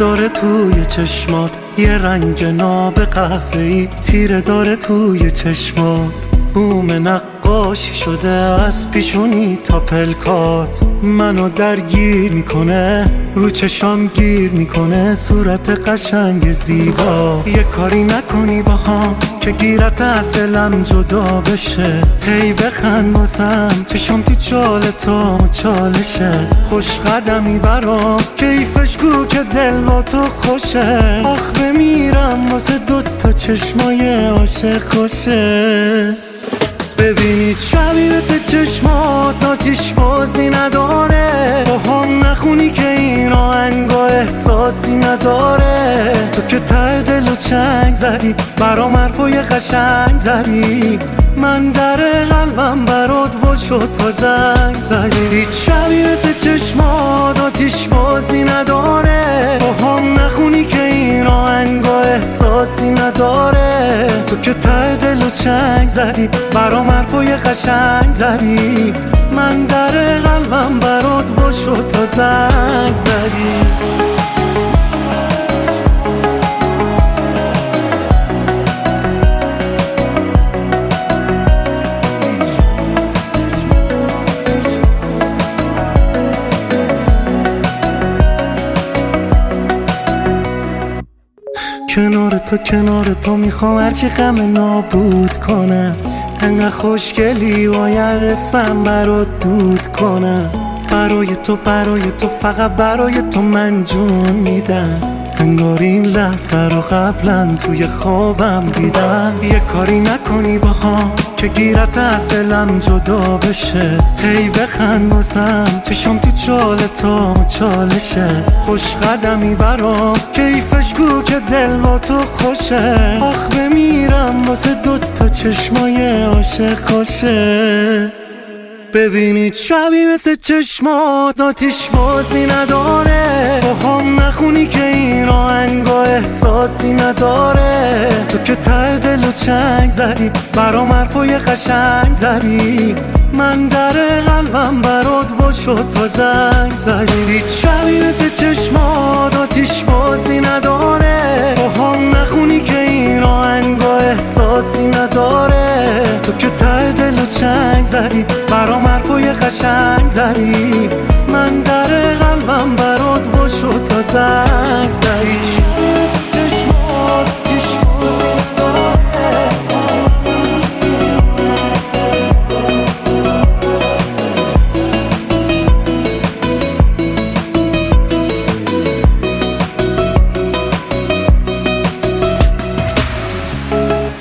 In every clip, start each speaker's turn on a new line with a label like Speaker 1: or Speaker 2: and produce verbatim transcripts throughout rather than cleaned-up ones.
Speaker 1: داره توی چشمات، یه رنگ ناب قهوه‌ای تیره داره توی چشمات. بوم نقاشی شده از پیشونی تا پلکات، منو درگیر میکنه، رو چشام گیر میکنه صورت قشنگ زیبا. یه کاری نکنی با هم که گیرت از دلم جدا بشه، هی بخند واسم چشام تو چال تو چالشه. خوش قدمی برام کیفش گو که دل با تو خوشه، آخ بمیرم واسه دوتا چشمای عاشق کشه. ببینید شبی مثل چشمات آتیش بازی نداره، با هم نخونی که این آهنگا احساسی نداره. تو که ته دل و چنگ زدی برام حرفای قشنگ زدی، من در قلبم برات وا شد تا زنگ زدی. هیچ شبی مثل چشمات آتیش بازی نداره، با هم نخونی که این آهنگا احساسی نداره. تو که ته دل و چنگ زدی برام حرفای قشنگ زدی، من در قلبم برات وا شد تا زنگ زدی. کنار تو کنار تو میخوام هرچی غم نابود کنم، انقدر خوشگلی باید اسمم برات دود کنم. برای تو برای تو فقط برای تو من جون میدم، انگار این لحظه رو قبلا توی خوابم دیدم. یه کاری نکنی با هم که گیرت از دلم جدا بشه، هی بخند واسم چشام تو چال تو چالشه. خوش قدمی برام کیفش گو که دل با تو خوشه، آخ بمیرم واسه دوتا چشمای عاشق کشه. ببینید شبی مثل چشمات آتیش بازی نداره، با هم نخونی که این آهنگا احساسی نداره. تو که ته دل و چنگ زدی برام حرفای قشنگ زدی، من در قلبم برات وا شد تا زنگ زدی. هیچ شبی مثل چشمات آتیش بازی نداره، با هم نخونی که این آهنگا احساسی نداره. تو که ته دل و چنگ زدی برام حرفای قشنگ زدی، من در قلبم برات وا شد تا زنگ زدی. چشمات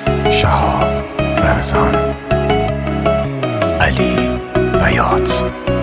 Speaker 2: شهاب رمضان، علی بیات.